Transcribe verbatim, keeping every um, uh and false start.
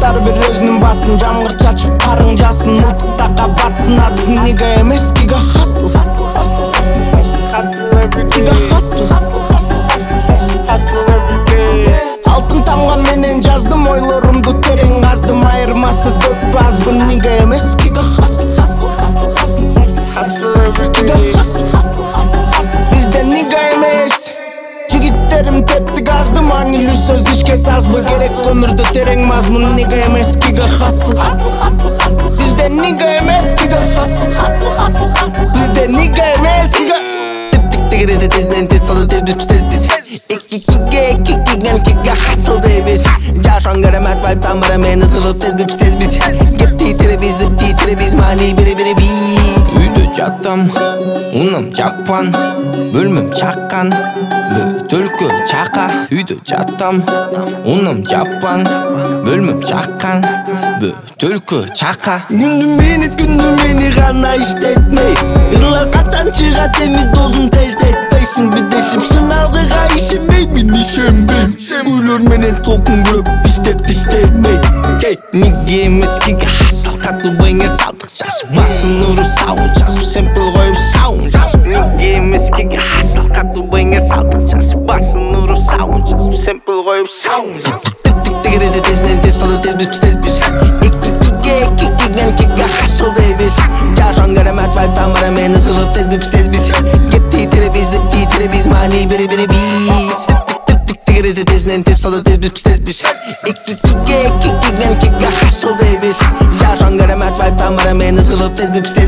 ар бир өзүнүн басын, жамгыр чачып карың жасын. Мылтыкта кабатсын адысын, нига эмес кига хасыл. Кига хасыл. Алтын тамга менен жаздым, ойлорумду терең каздым. Айырмасыз көп азбын, нига эмес кига хасыл. Кига хасыл. Бизде нига эмес. Жигиттерим тепти газдым, аңилүү сөз ишке сазбы. Керек өмүрдө терең мазмун, нига эмес кига хасыл. Бизде нига эмес кига хасыл. Бизде нига эмес кига. Типтик тигиризи тезден тез салды, тез биз тез биз. Икки киге икки киген кига хасыл дейбиз. Жашан керемет вайп тамбара мен ызгылып тез биз тез биз. Кеп титире биз деп титире биз, мани бири бири биз. Үйдө жаттым, унум жаппан, бөлмөм чаккан. Бөтөлкө чака, үйдө жаттам, унум жаппан, бөлмөм чаккан. Бөтөлкө чака. Күндү мени күндү мени гана иштетмей, ырла качан чыгат эми дозун тездетпейсиң. Бидешим сыналгыга ишенбей, мен ишенбейм. Үйлөр менен толкун көрүп иштеп иштебей. Нига эмес кига хасыл, катуу бэнгер салдык жазып. Басын уру саунд жазып, сэмпл коюп саунд жазып. Нига эмес кига хасыл, катуу бэнгер салдык жазып. Басын уру саунд жазып, сэмпл коюп саунд жазып. Типтик тигиризи тезден тез салды, тез биз тез биз. Икки киге икки киген кига хасыл дейбиз. Жашан керемет вайп тамбара мен ызгылып тез биз тез биз. Кеп титире биз деп титире биз, мани бири бири биз. Типтик тигиризи тезден тез салды, тез биз тез биз. Икки киге икки киген кига хасыл дейбиз. Жашан керемет вайп тамбара мен ызгылып тез биз тез биз.